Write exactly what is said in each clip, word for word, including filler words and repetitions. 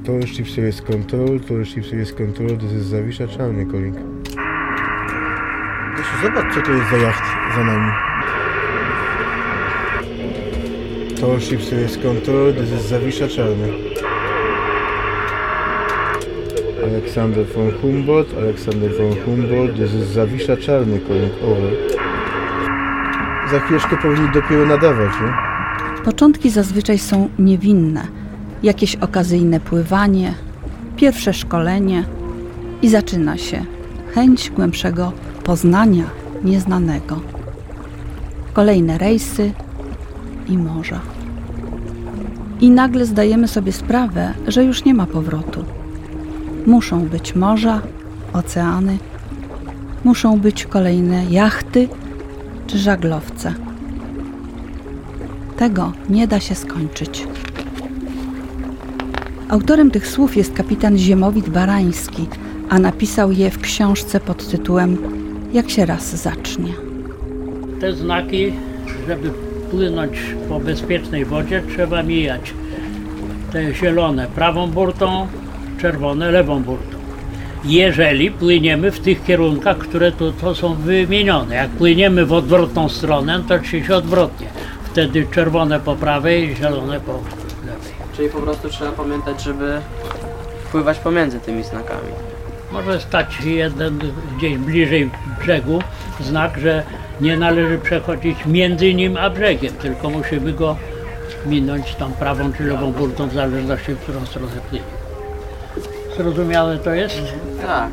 Tallship Series Control, Tallship Series Control, this is Zawisza Czarny calling. Gosiu, zobacz, co to jest za jacht za nami. Tallship Series Control, this is Zawisza Czarny. Alexander von Humboldt, Alexander von Humboldt, this is Zawisza Czarny calling over. Za chwileczkę powinni dopiero nadawać, nie? Początki zazwyczaj są niewinne. Jakieś okazyjne pływanie, pierwsze szkolenie i zaczyna się chęć głębszego poznania nieznanego. Kolejne rejsy i morza. I nagle zdajemy sobie sprawę, że już nie ma powrotu. Muszą być morza, oceany, muszą być kolejne jachty czy żaglowce. Tego nie da się skończyć. Autorem tych słów jest kapitan Ziemowit Barański, a napisał je w książce pod tytułem Jak się raz zacznie. Te znaki, żeby płynąć po bezpiecznej wodzie, trzeba mijać te zielone prawą burtą, czerwone lewą burtą. Jeżeli płyniemy w tych kierunkach, które tu to są wymienione. Jak płyniemy w odwrotną stronę, to czy się odwrotnie. Wtedy czerwone po prawej, zielone po lewej. Czyli po prostu trzeba pamiętać, żeby pływać pomiędzy tymi znakami. Może stać jeden gdzieś bliżej brzegu znak, że nie należy przechodzić między nim a brzegiem, tylko musimy go minąć tą prawą czy lewą burtą, w zależności w którą stronę płynie. Zrozumiałe to jest? Tak.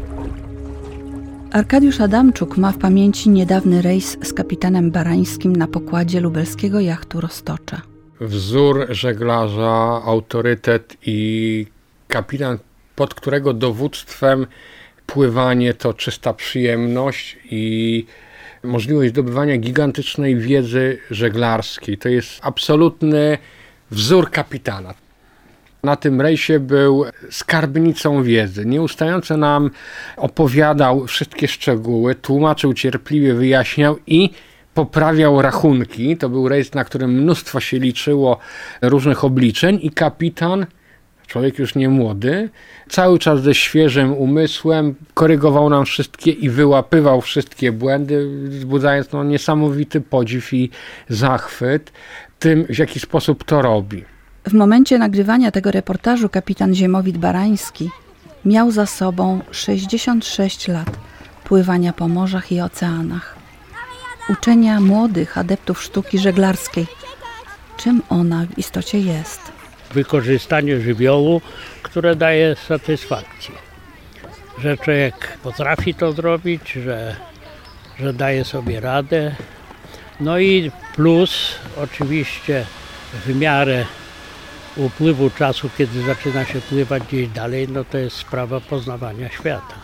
Arkadiusz Adamczuk ma w pamięci niedawny rejs z kapitanem Barańskim na pokładzie lubelskiego jachtu Roztocze. Wzór żeglarza, autorytet i kapitan, pod którego dowództwem pływanie to czysta przyjemność i możliwość zdobywania gigantycznej wiedzy żeglarskiej. To jest absolutny wzór kapitana. Na tym rejsie był skarbnicą wiedzy. Nieustająco nam opowiadał wszystkie szczegóły, tłumaczył cierpliwie, wyjaśniał i poprawiał rachunki. To był rejs, na którym mnóstwo się liczyło różnych obliczeń i kapitan, człowiek już nie młody, cały czas ze świeżym umysłem korygował nam wszystkie i wyłapywał wszystkie błędy, wzbudzając no, niesamowity podziw i zachwyt tym, w jaki sposób to robi. W momencie nagrywania tego reportażu kapitan Ziemowit Barański miał za sobą sześćdziesiąt sześć lat pływania po morzach i oceanach. Uczenia młodych adeptów sztuki żeglarskiej. Czym ona w istocie jest? Wykorzystanie żywiołu, które daje satysfakcję. Że człowiek potrafi to zrobić, że, że daje sobie radę. No i plus oczywiście w miarę upływu czasu, kiedy zaczyna się pływać gdzieś dalej, no to jest sprawa poznawania świata.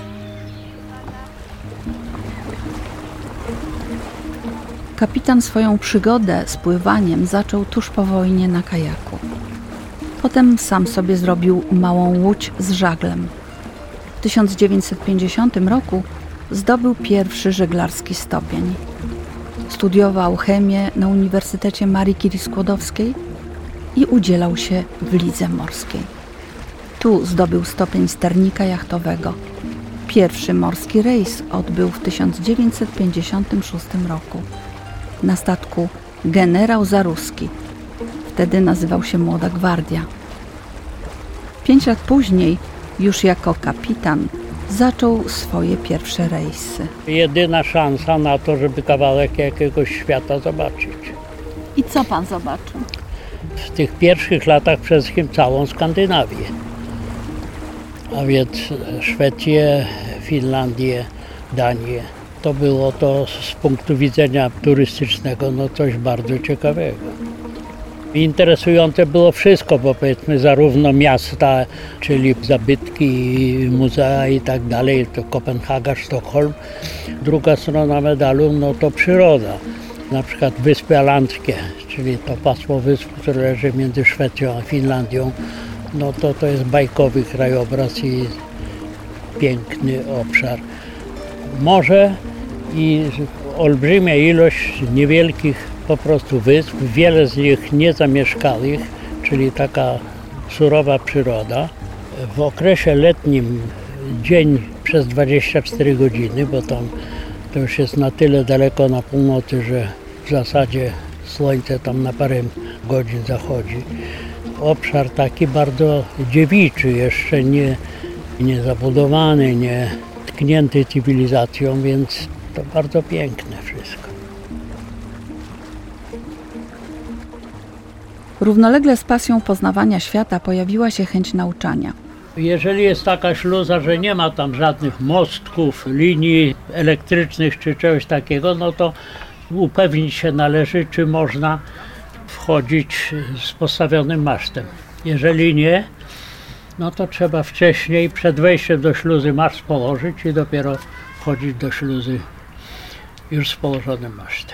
Kapitan swoją przygodę z pływaniem zaczął tuż po wojnie na kajaku. Potem sam sobie zrobił małą łódź z żaglem. W tysiąc dziewięćset pięćdziesiątym roku zdobył pierwszy żeglarski stopień. Studiował chemię na Uniwersytecie Marii Curie-Skłodowskiej i udzielał się w lidze morskiej. Tu zdobył stopień sternika jachtowego. Pierwszy morski rejs odbył w tysiąc dziewięćset pięćdziesiątym szóstym roku na statku Generał Zaruski. Wtedy nazywał się Młoda Gwardia. Pięć lat później, już jako kapitan, zaczął swoje pierwsze rejsy. Jedyna szansa na to, żeby kawałek jakiegoś świata zobaczyć. I co pan zobaczył? W tych pierwszych latach przede wszystkim całą Skandynawię. A więc Szwecję, Finlandię, Danię. To było to z punktu widzenia turystycznego no coś bardzo ciekawego. Interesujące było wszystko, bo powiedzmy zarówno miasta, czyli zabytki, muzea i tak dalej, to Kopenhaga, Sztokholm. Druga strona medalu no to przyroda. Na przykład Wyspy Alandzkie, czyli to pasmo wysp, które leży między Szwecją a Finlandią, no to to jest bajkowy krajobraz i piękny obszar. Morze i olbrzymia ilość niewielkich po prostu wysp, wiele z nich niezamieszkałych, czyli taka surowa przyroda. W okresie letnim dzień przez dwadzieścia cztery godziny, bo tam to już jest na tyle daleko na północy, że w zasadzie słońce tam na parę godzin zachodzi. Obszar taki bardzo dziewiczy, jeszcze nie, nie zabudowany, nie tknięty cywilizacją, więc to bardzo piękne wszystko. Równolegle z pasją poznawania świata pojawiła się chęć nauczania. Jeżeli jest taka śluza, że nie ma tam żadnych mostków, linii elektrycznych czy czegoś takiego, no to upewnić się należy, czy można wchodzić z postawionym masztem. Jeżeli nie, no to trzeba wcześniej, przed wejściem do śluzy maszt położyć i dopiero wchodzić do śluzy już z położonym masztem.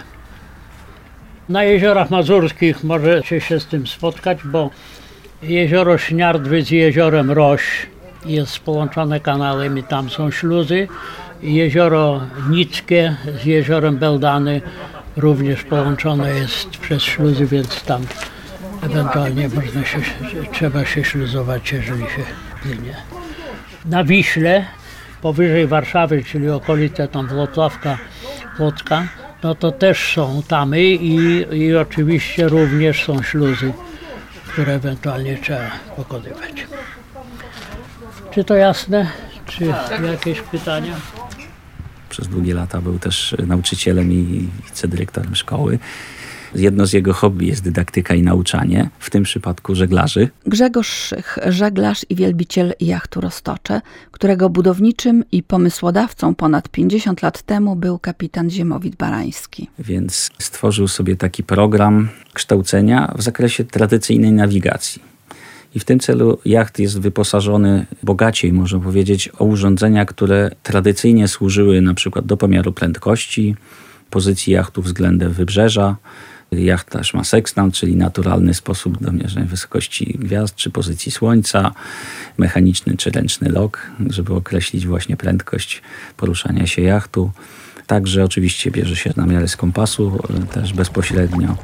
Na jeziorach mazurskich możecie się z tym spotkać, bo jezioro Śniardwy z jeziorem Roś jest połączone kanałem i tam są śluzy. Jezioro Nickie z jeziorem Beldany również połączone jest przez śluzy, więc tam ewentualnie można się, trzeba się śluzować, jeżeli się płynie. Na Wiśle, powyżej Warszawy, czyli okolice tam Włocławka, Płocka, no to też są tamy i, i oczywiście również są śluzy, które ewentualnie trzeba pokonywać. Czy to jasne? Czy jakieś pytania? Przez długie lata był też nauczycielem i wicedyrektorem szkoły. Jedno z jego hobby jest dydaktyka i nauczanie, w tym przypadku żeglarzy. Grzegorz Szych, żeglarz i wielbiciel jachtu Roztocze, którego budowniczym i pomysłodawcą ponad pięćdziesiąt lat temu był kapitan Ziemowit Barański. Więc stworzył sobie taki program kształcenia w zakresie tradycyjnej nawigacji. I w tym celu jacht jest wyposażony bogaciej, można powiedzieć, o urządzenia, które tradycyjnie służyły na przykład do pomiaru prędkości, pozycji jachtu względem wybrzeża. Jacht też ma sekstant, czyli naturalny sposób do mierzenia wysokości gwiazd czy pozycji słońca, mechaniczny czy ręczny lok, żeby określić właśnie prędkość poruszania się jachtu. Także oczywiście bierze się namiary z kompasu też bezpośrednio.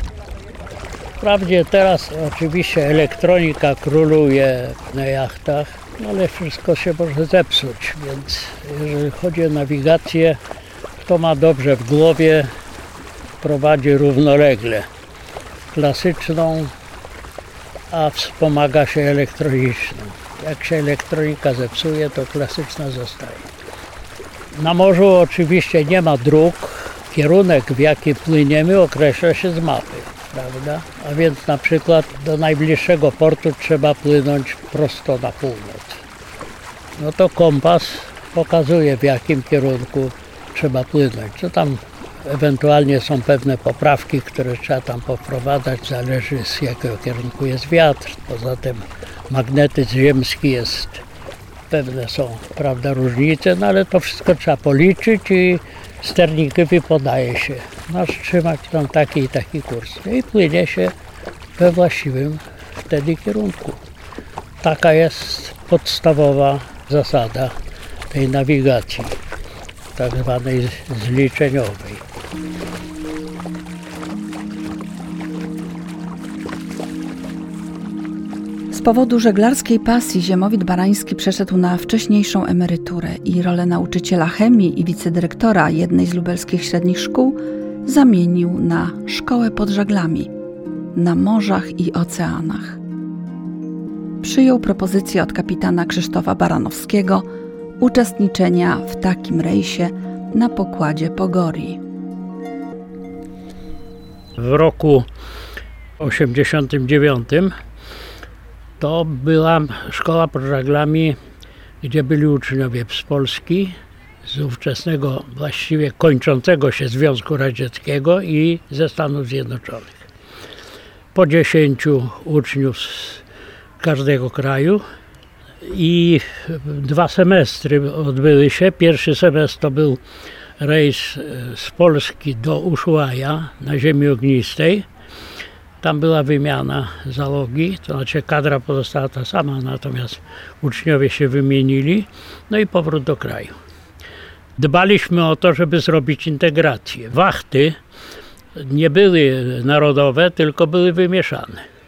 Wprawdzie teraz oczywiście elektronika króluje na jachtach, ale wszystko się może zepsuć, więc jeżeli chodzi o nawigację, kto ma dobrze w głowie, prowadzi równolegle klasyczną, a wspomaga się elektroniczną. Jak się elektronika zepsuje, to klasyczna zostaje. Na morzu oczywiście nie ma dróg, kierunek, w jaki płyniemy, określa się z mapy, prawda? A więc na przykład do najbliższego portu trzeba płynąć prosto na północ. No to kompas pokazuje, w jakim kierunku trzeba płynąć. Co tam ewentualnie są pewne poprawki, które trzeba tam poprowadzać, zależy z jakiego kierunku jest wiatr. Poza tym magnetyzm ziemski jest, pewne są, prawda, różnice, no ale to wszystko trzeba policzyć i sternikowi podaje się, masz trzymać tam taki i taki kurs i płynie się we właściwym wtedy kierunku. Taka jest podstawowa zasada tej nawigacji, tak zwanej zliczeniowej. Z powodu żeglarskiej pasji Ziemowit Barański przeszedł na wcześniejszą emeryturę i rolę nauczyciela chemii i wicedyrektora jednej z lubelskich średnich szkół zamienił na szkołę pod żaglami, na morzach i oceanach. Przyjął propozycję od kapitana Krzysztofa Baranowskiego uczestniczenia w takim rejsie na pokładzie Pogorii. W roku osiemdziesiątym dziewiątym to była szkoła pod żaglami, gdzie byli uczniowie z Polski, z ówczesnego, właściwie kończącego się Związku Radzieckiego i ze Stanów Zjednoczonych. Po dziesięciu uczniów z każdego kraju i dwa semestry odbyły się. Pierwszy semestr to był rejs z Polski do Ushuaia na ziemi ognistej. Tam była wymiana załogi, to znaczy kadra pozostała ta sama, natomiast uczniowie się wymienili, no i powrót do kraju. Dbaliśmy o to, żeby zrobić integrację. Wachty nie były narodowe, tylko były wymieszane.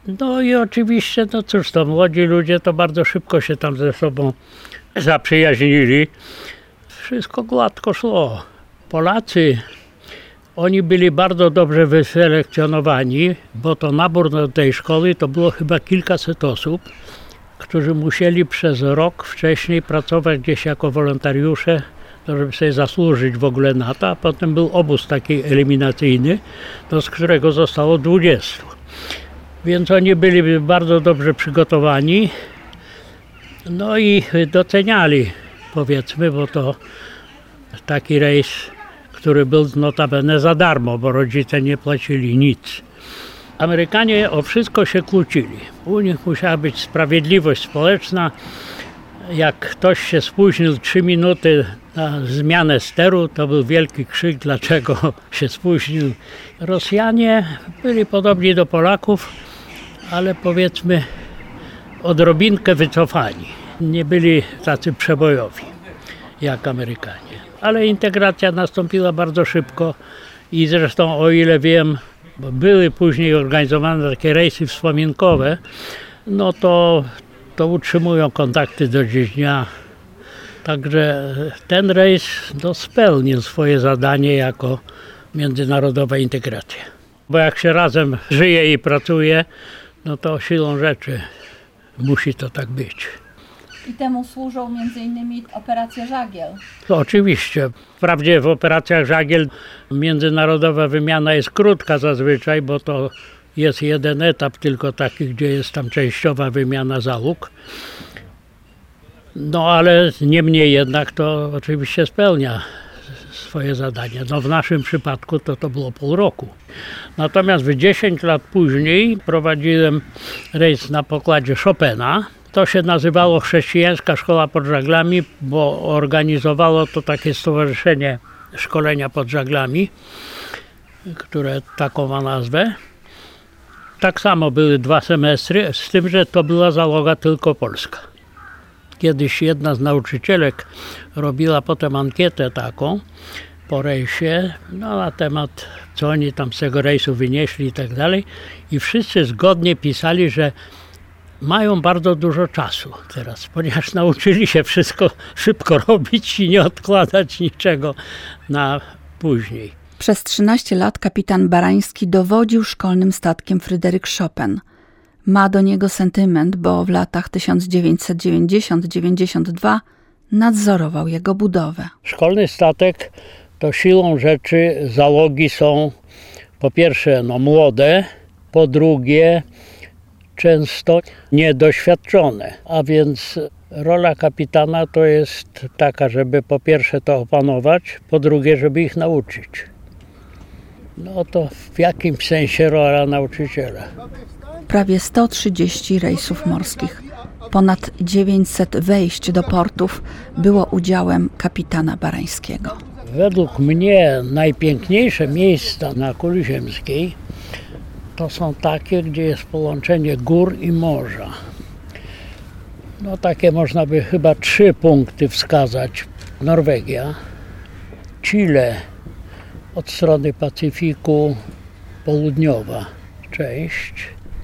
No i oczywiście, no cóż, to młodzi ludzie to bardzo szybko się tam ze sobą zaprzyjaźnili. Wszystko gładko szło. Polacy, oni byli bardzo dobrze wyselekcjonowani, bo to nabór do tej szkoły to było chyba kilkaset osób, którzy musieli przez rok wcześniej pracować gdzieś jako wolontariusze, żeby sobie zasłużyć w ogóle na to, a potem był obóz taki eliminacyjny, do z którego zostało dwudziestu. Więc oni byli bardzo dobrze przygotowani, no i doceniali, powiedzmy, bo to taki rejs, który był notabene za darmo, bo rodzice nie płacili nic. Amerykanie o wszystko się kłócili. U nich musiała być sprawiedliwość społeczna. Jak ktoś się spóźnił trzy minuty na zmianę steru, to był wielki krzyk, dlaczego się spóźnił. Rosjanie byli podobni do Polaków, ale powiedzmy odrobinkę wycofani. Nie byli tacy przebojowi jak Amerykanie. Ale integracja nastąpiła bardzo szybko i zresztą, o ile wiem, bo były później organizowane takie rejsy wspominkowe, no to, to utrzymują kontakty do dziś dnia. Także ten rejs no, spełnił swoje zadanie jako międzynarodowa integracja. Bo jak się razem żyje i pracuje, no to siłą rzeczy musi to tak być. I temu służą między innymi operacje Żagiel. To oczywiście. Wprawdzie w operacjach Żagiel międzynarodowa wymiana jest krótka zazwyczaj, bo to jest jeden etap tylko taki, gdzie jest tam częściowa wymiana załóg. No ale niemniej jednak to oczywiście spełnia swoje zadanie. No w naszym przypadku to to było pół roku. Natomiast w dziesięć lat później prowadziłem rejs na pokładzie Chopina. To się nazywało Chrześcijańska Szkoła pod Żaglami, bo organizowało to takie stowarzyszenie szkolenia pod żaglami, które taką ma nazwę. Tak samo były dwa semestry, z tym, że to była załoga tylko polska. Kiedyś jedna z nauczycielek robiła potem ankietę taką po rejsie, no, na temat, co oni tam z tego rejsu wynieśli i tak dalej. I wszyscy zgodnie pisali, że mają bardzo dużo czasu teraz, ponieważ nauczyli się wszystko szybko robić i nie odkładać niczego na później. Przez trzynaście lat kapitan Barański dowodził szkolnym statkiem Fryderyk Chopin. Ma do niego sentyment, bo w latach tysiąc dziewięćset dziewięćdziesiąt do dziewięćdziesiątego drugiego nadzorował jego budowę. Szkolny statek to siłą rzeczy załogi są po pierwsze no, młode, po drugie często niedoświadczone, a więc rola kapitana to jest taka, żeby po pierwsze to opanować, po drugie, żeby ich nauczyć. No to w jakimś sensie rola nauczyciela. Prawie sto trzydzieści rejsów morskich, ponad dziewięćset wejść do portów było udziałem kapitana Barańskiego. Według mnie najpiękniejsze miejsca na kuli ziemskiej to są takie, gdzie jest połączenie gór i morza. No takie można by chyba trzy punkty wskazać. Norwegia, Chile od strony Pacyfiku, południowa część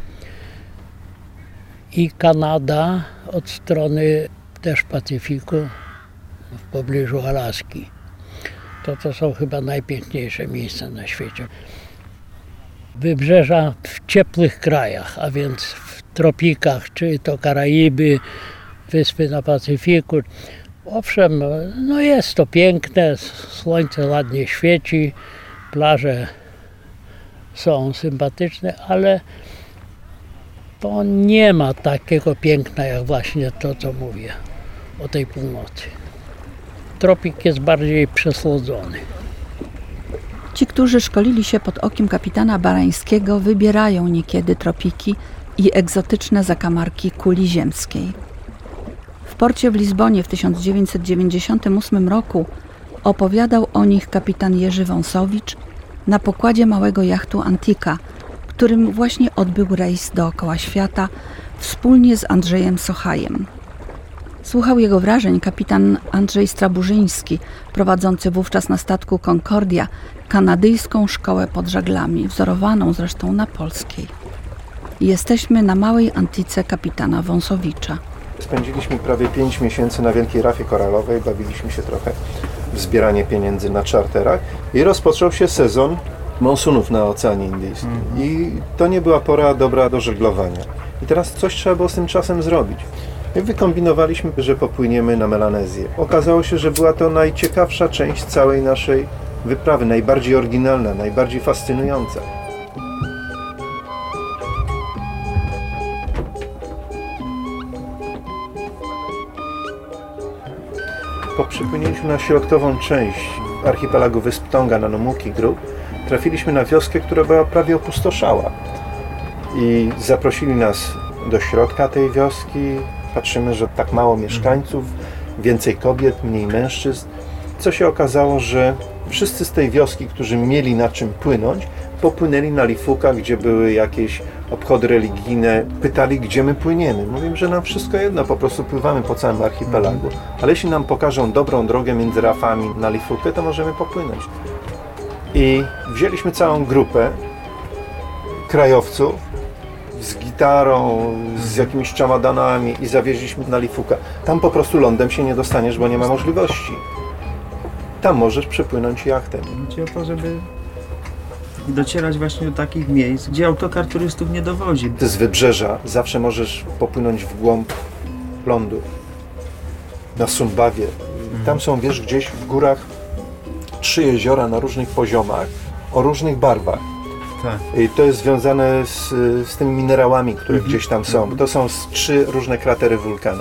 i Kanada od strony też Pacyfiku w pobliżu Alaski. To to są chyba najpiękniejsze miejsca na świecie. Wybrzeża w ciepłych krajach, a więc w tropikach, czy to Karaiby, wyspy na Pacyfiku. Owszem, no jest to piękne, słońce ładnie świeci, plaże są sympatyczne, ale to nie ma takiego piękna jak właśnie to, co mówię o tej północy. Tropik jest bardziej przesłodzony. Ci, którzy szkolili się pod okiem kapitana Barańskiego, wybierają niekiedy tropiki i egzotyczne zakamarki kuli ziemskiej. W porcie w Lizbonie w tysiąc dziewięćset dziewięćdziesiątym ósmym roku opowiadał o nich kapitan Jerzy Wąsowicz na pokładzie małego jachtu Antika, którym właśnie odbył rejs dookoła świata wspólnie z Andrzejem Sochajem. Słuchał jego wrażeń kapitan Andrzej Straburzyński, prowadzący wówczas na statku Concordia kanadyjską szkołę pod żaglami, wzorowaną zresztą na polskiej. Jesteśmy na małej antyce kapitana Wąsowicza. Spędziliśmy prawie pięć miesięcy na Wielkiej Rafie Koralowej, bawiliśmy się trochę w zbieranie pieniędzy na czarterach i rozpoczął się sezon monsunów na Oceanie Indyjskim. Mm. I to nie była pora dobra do żeglowania. I teraz coś trzeba było z tym czasem zrobić. I wykombinowaliśmy, że popłyniemy na Melanezję. Okazało się, że była to najciekawsza część całej naszej wyprawy, najbardziej oryginalna, najbardziej fascynująca. Po przypłynięciu na środkową część archipelagu wysp Tonga na Namuki Group trafiliśmy na wioskę, która była prawie opustoszała. I zaprosili nas do środka tej wioski. Patrzymy, że tak mało mieszkańców, więcej kobiet, mniej mężczyzn. Co się okazało, że wszyscy z tej wioski, którzy mieli na czym płynąć, popłynęli na Lifuka, gdzie były jakieś obchody religijne. Pytali, gdzie my płyniemy. Mówimy, że nam wszystko jedno, po prostu pływamy po całym archipelagu. Ale jeśli nam pokażą dobrą drogę między rafami na Lifukę, to możemy popłynąć. I wzięliśmy całą grupę krajowców z gitarą, z jakimiś czamadanami i zawieźliśmy na Lifuka. Tam po prostu lądem się nie dostaniesz, bo nie ma możliwości. Tam możesz przepłynąć jachtem. Chodzi o to, żeby docierać właśnie do takich miejsc, gdzie autokar turystów nie dowozi. Ty z wybrzeża zawsze możesz popłynąć w głąb lądu. Na Sumbawie. Tam są, wiesz, gdzieś w górach trzy jeziora na różnych poziomach, o różnych barwach. Tak. I to jest związane z, z tymi minerałami, które mhm. gdzieś tam są. To są trzy różne kratery wulkanów.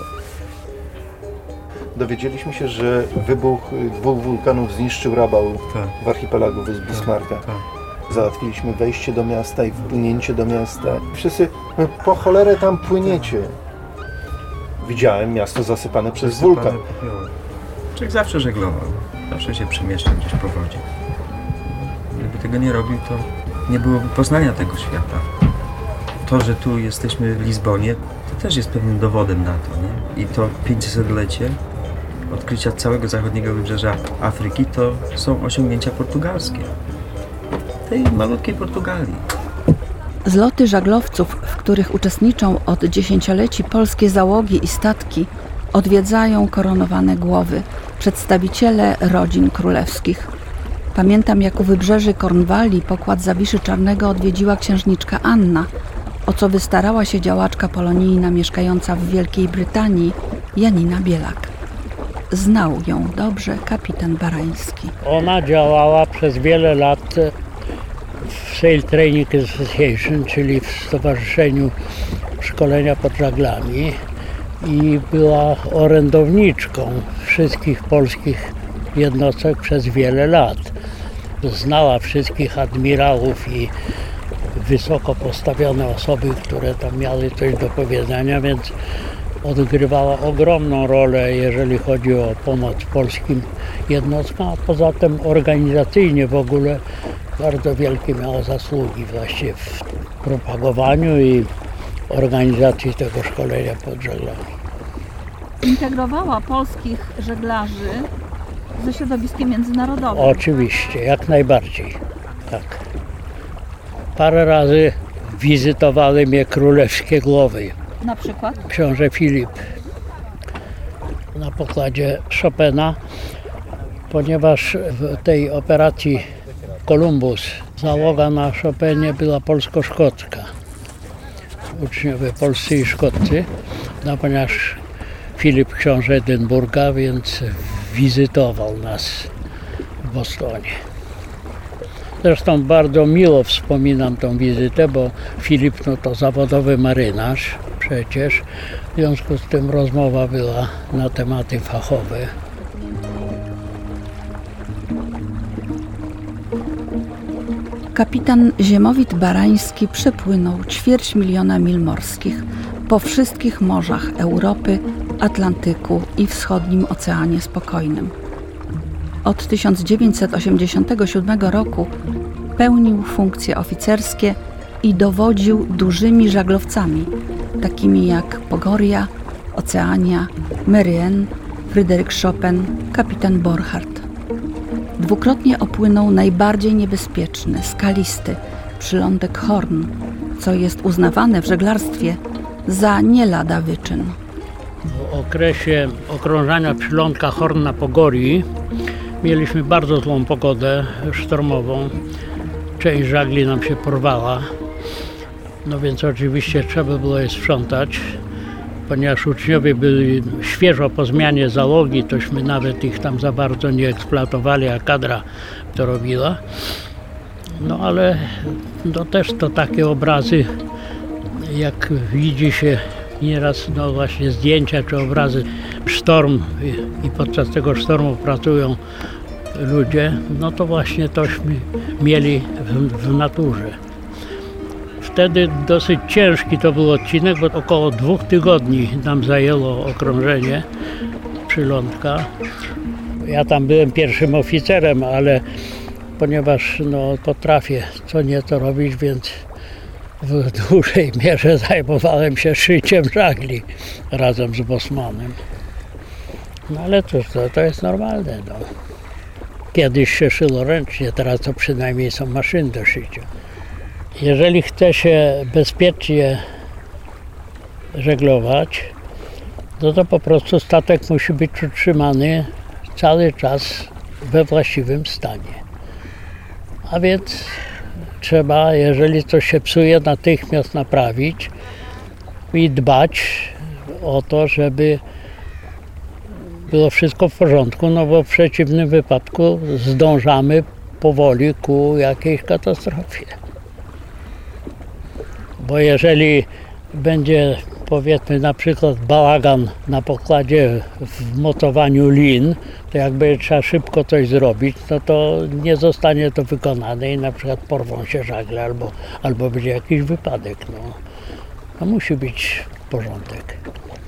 Dowiedzieliśmy się, że wybuch dwóch wulkanów zniszczył Rabaul tak. w archipelagu wysp Bismarcka. Tak. Tak. Załatwiliśmy wejście do miasta i wpłynięcie do miasta. Wszyscy, no, po cholerę tam płyniecie. Widziałem miasto zasypane przez zasypane wulkan. Człowiek zawsze żeglował. Zawsze się przemieszczał gdzieś po wodzie. Gdyby tego nie robił, to nie byłoby poznania tego świata. To, że tu jesteśmy w Lizbonie, to też jest pewnym dowodem na to, nie? I to pięćsetlecie odkrycia całego zachodniego wybrzeża Afryki to są osiągnięcia portugalskie. Tej malutkiej Portugalii. Zloty żaglowców, w których uczestniczą od dziesięcioleci polskie załogi i statki, odwiedzają koronowane głowy, przedstawiciele rodzin królewskich. Pamiętam, jak u wybrzeży Kornwalii pokład Zawiszy Czarnego odwiedziła księżniczka Anna, o co wystarała się działaczka polonijna mieszkająca w Wielkiej Brytanii, Janina Bielak. Znał ją dobrze kapitan Barański. Ona działała przez wiele lat w Sail Training Association, czyli w Stowarzyszeniu Szkolenia pod Żaglami i była orędowniczką wszystkich polskich jednostek przez wiele lat. Znała wszystkich admirałów i wysoko postawione osoby, które tam miały coś do powiedzenia, więc odgrywała ogromną rolę, jeżeli chodzi o pomoc polskim jednostkom, a poza tym organizacyjnie w ogóle bardzo wielkie miała zasługi właśnie w propagowaniu i organizacji tego szkolenia pod żaglami. Integrowała polskich żeglarzy ze środowiskiem międzynarodowym. Oczywiście, jak najbardziej, tak. Parę razy wizytowały mnie królewskie głowy. Na przykład? Książę Filip na pokładzie Chopina, ponieważ w tej operacji Columbus załoga na Chopinie była polsko-szkocka. Uczniowie polscy i szkoccy, no, ponieważ Filip książę Edynburga, więc wizytował nas w Bostonie. Zresztą bardzo miło wspominam tą wizytę, bo Filip no to zawodowy marynarz przecież. W związku z tym rozmowa była na tematy fachowe. Kapitan Ziemowit Barański przepłynął ćwierć miliona mil morskich po wszystkich morzach Europy, Atlantyku i wschodnim Oceanie Spokojnym. Od tysiąc dziewięćset osiemdziesiątego siódmego roku pełnił funkcje oficerskie i dowodził dużymi żaglowcami, takimi jak Pogoria, Oceania, Merian, Fryderyk Chopin, kapitan Borchardt. Dwukrotnie opłynął najbardziej niebezpieczny, skalisty przylądek Horn, co jest uznawane w żeglarstwie za nie lada wyczyn. W okresie okrążania przylądka Horn na Pogorii mieliśmy bardzo złą pogodę sztormową. Część żagli nam się porwała, no więc oczywiście trzeba było je sprzątać. Ponieważ uczniowie byli świeżo po zmianie załogi, tośmy nawet ich tam za bardzo nie eksploatowali, a kadra to robiła. No ale no też to takie obrazy, jak widzi się nieraz no właśnie zdjęcia czy obrazy, sztorm i, i podczas tego sztormu pracują ludzie, no to właśnie tośmy mieli w, w naturze. Wtedy dosyć ciężki to był odcinek, bo około dwóch tygodni nam zajęło okrążenie przylądka. Ja tam byłem pierwszym oficerem, ale ponieważ no, potrafię co nieco robić, więc w dużej mierze zajmowałem się szyciem żagli razem z bosmanem. No ale cóż, to, to jest normalne. No. Kiedyś się szyło ręcznie, teraz to przynajmniej są maszyny do szycia. Jeżeli chce się bezpiecznie żeglować, no to po prostu statek musi być utrzymany cały czas we właściwym stanie. A więc trzeba, jeżeli coś się psuje, natychmiast naprawić i dbać o to, żeby było wszystko w porządku, no bo w przeciwnym wypadku zdążamy powoli ku jakiejś katastrofie. Bo jeżeli będzie, powiedzmy, na przykład bałagan na pokładzie w mocowaniu lin, to jakby trzeba szybko coś zrobić, no to nie zostanie to wykonane i na przykład porwą się żagle albo, albo będzie jakiś wypadek. No. No musi być porządek.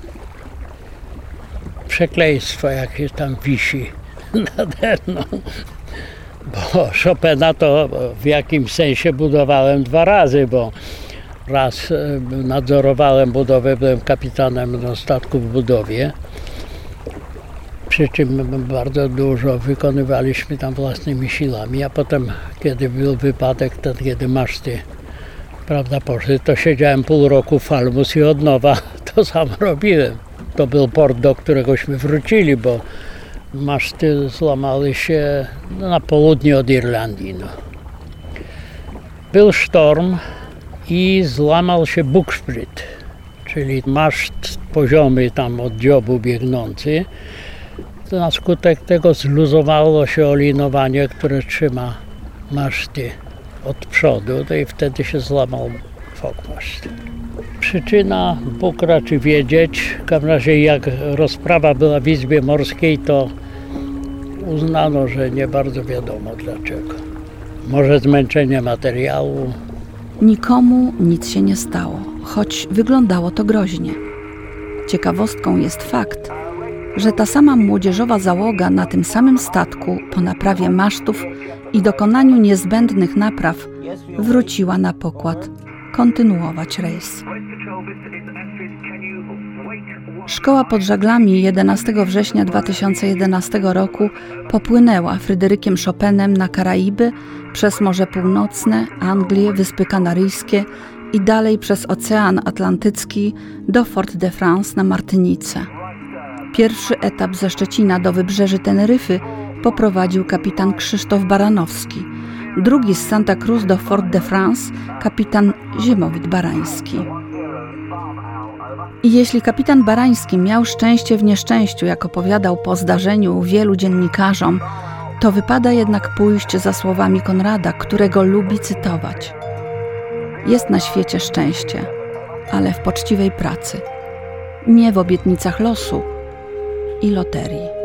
Przekleństwo jakieś tam wisi nade mną. Bo Chopina to w jakimś sensie budowałem dwa razy, bo raz nadzorowałem budowę, byłem kapitanem no, statku w budowie, przy czym bardzo dużo wykonywaliśmy tam własnymi siłami, a potem, kiedy był wypadek, ten, kiedy maszty, prawda, poszły, to siedziałem pół roku w Falmouth i od nowa to sam robiłem. To był port, do któregośmy wrócili, bo maszty złamały się no, na południe od Irlandii. No. Był sztorm i złamał się bukszpryt, czyli maszt poziomy tam od dziobu biegnący. Na skutek tego zluzowało się olinowanie, które trzyma maszty od przodu, no i wtedy się złamał fokmaszt. Przyczyna Bóg raczy wiedzieć. W każdym razie jak rozprawa była w Izbie Morskiej, to uznano, że nie bardzo wiadomo dlaczego. Może zmęczenie materiału. Nikomu nic się nie stało, choć wyglądało to groźnie. Ciekawostką jest fakt, że ta sama młodzieżowa załoga na tym samym statku po naprawie masztów i dokonaniu niezbędnych napraw wróciła na pokład kontynuować rejs. Szkoła pod żaglami jedenastego września dwa tysiące jedenastego roku popłynęła Fryderykiem Chopinem na Karaiby, przez Morze Północne, Anglię, Wyspy Kanaryjskie i dalej przez Ocean Atlantycki do Fort de France na Martynice. Pierwszy etap ze Szczecina do wybrzeży Teneryfy poprowadził kapitan Krzysztof Baranowski, drugi z Santa Cruz do Fort de France kapitan Ziemowit Barański. I jeśli kapitan Barański miał szczęście w nieszczęściu, jak opowiadał po zdarzeniu wielu dziennikarzom, to wypada jednak pójść za słowami Konrada, którego lubi cytować. Jest na świecie szczęście, ale w poczciwej pracy, nie w obietnicach losu i loterii.